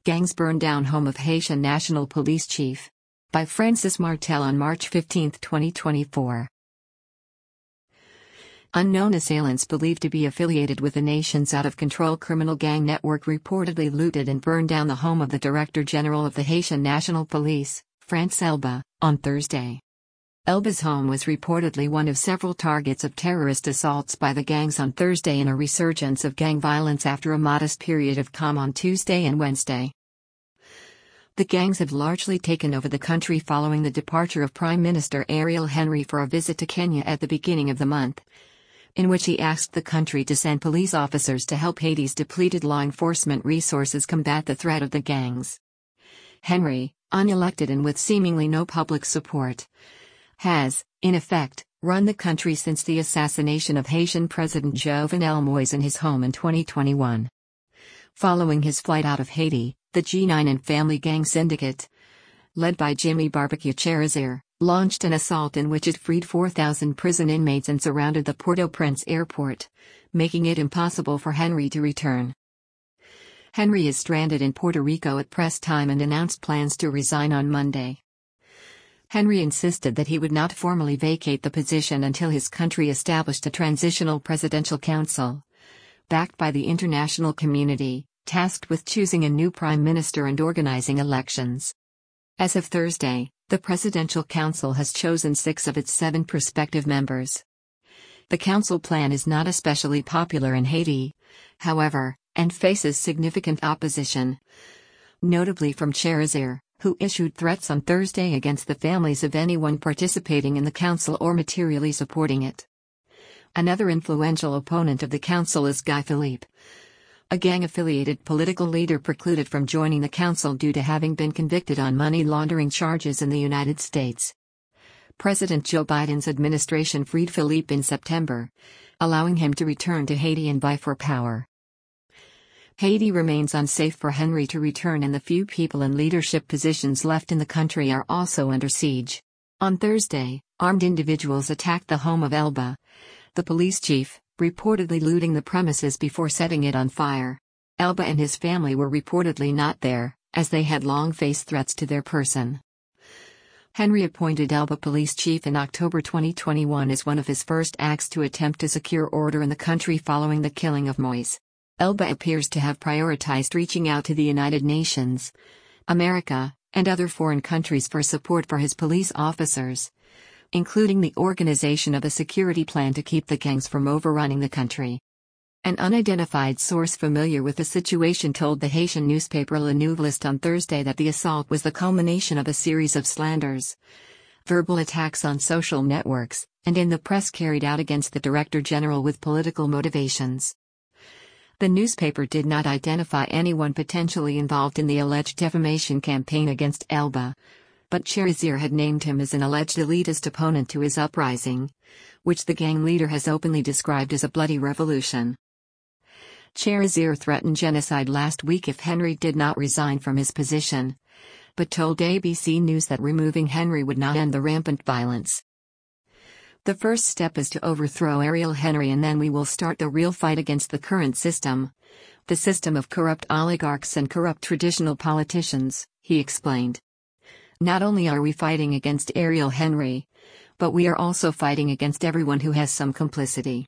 Gangs burn down home of Haitian National Police Chief. By Francis Martel on March 15, 2024. Unknown assailants believed to be affiliated with the nation's out-of-control criminal gang network reportedly looted and burned down the home of the Director General of the Haitian National Police, France Elba, on Thursday. Elba's home was reportedly one of several targets of terrorist assaults by the gangs on Thursday in a resurgence of gang violence after a modest period of calm on Tuesday and Wednesday. The gangs have largely taken over the country following the departure of Prime Minister Ariel Henry for a visit to Kenya at the beginning of the month, in which he asked the country to send police officers to help Haiti's depleted law enforcement resources combat the threat of the gangs. Henry, unelected and with seemingly no public support, has, in effect, run the country since the assassination of Haitian President Jovenel Moïse in his home in 2021. Following his flight out of Haiti, the G9 and Family Gang Syndicate, led by Jimmy Barbecue Cherizir, launched an assault in which it freed 4,000 prison inmates and surrounded the Port-au-Prince airport, making it impossible for Henry to return. Henry is stranded in Puerto Rico at press time and announced plans to resign on Monday. Henry insisted that he would not formally vacate the position until his country established a transitional presidential council, backed by the international community, tasked with choosing a new prime minister and organizing elections. As of Thursday, the Presidential Council has chosen 6 of its 7 prospective members. The council plan is not especially popular in Haiti, however, and faces significant opposition, notably from Cherizir, who issued threats on Thursday against the families of anyone participating in the council or materially supporting it. Another influential opponent of the council is Guy Philippe, a gang-affiliated political leader precluded from joining the council due to having been convicted on money laundering charges in the United States. President Joe Biden's administration freed Philippe in September, allowing him to return to Haiti and vie for power. Haiti remains unsafe for Henry to return, and the few people in leadership positions left in the country are also under siege. On Thursday, armed individuals attacked the home of Elba, the police chief, reportedly looting the premises before setting it on fire. Elba and his family were reportedly not there, as they had long faced threats to their person. Henry appointed Elba police chief in October 2021 as one of his first acts to attempt to secure order in the country following the killing of Moïse. Elba appears to have prioritized reaching out to the United Nations, America, and other foreign countries for support for his police officers, including the organization of a security plan to keep the gangs from overrunning the country. An unidentified source familiar with the situation told the Haitian newspaper Le Nouveliste on Thursday that the assault was the culmination of a series of slanders, verbal attacks on social networks, and in the press carried out against the Director General with political motivations. The newspaper did not identify anyone potentially involved in the alleged defamation campaign against Elba, but Cherizir had named him as an alleged elitist opponent to his uprising, which the gang leader has openly described as a bloody revolution. Cherizir threatened genocide last week if Henry did not resign from his position, but told ABC News that removing Henry would not end the rampant violence. The first step is to overthrow Ariel Henry, and then we will start the real fight against the current system, the system of corrupt oligarchs and corrupt traditional politicians, he explained. Not only are we fighting against Ariel Henry, but we are also fighting against everyone who has some complicity.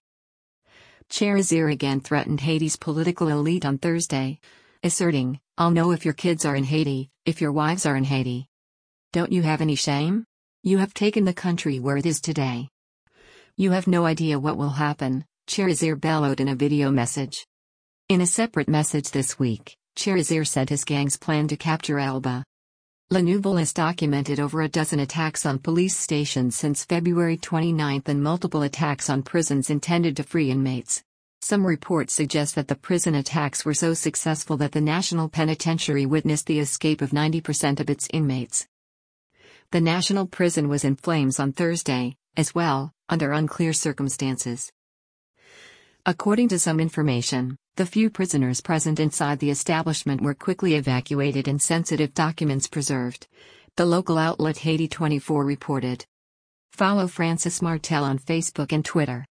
Cherizir again threatened Haiti's political elite on Thursday, asserting, "I'll know if your kids are in Haiti, if your wives are in Haiti. Don't you have any shame? You have taken the country where it is today. You have no idea what will happen," Cherizir bellowed in a video message. In a separate message this week, Cherizir said his gangs plan to capture Elba. Le Nouveliste documented over a dozen attacks on police stations since February 29 and multiple attacks on prisons intended to free inmates. Some reports suggest that the prison attacks were so successful that the National Penitentiary witnessed the escape of 90% of its inmates. The National Prison was in flames on Thursday, as well, under unclear circumstances. According to some information, the few prisoners present inside the establishment were quickly evacuated and sensitive documents preserved, the local outlet Haiti 24 reported. Follow Francis Martel on Facebook and Twitter.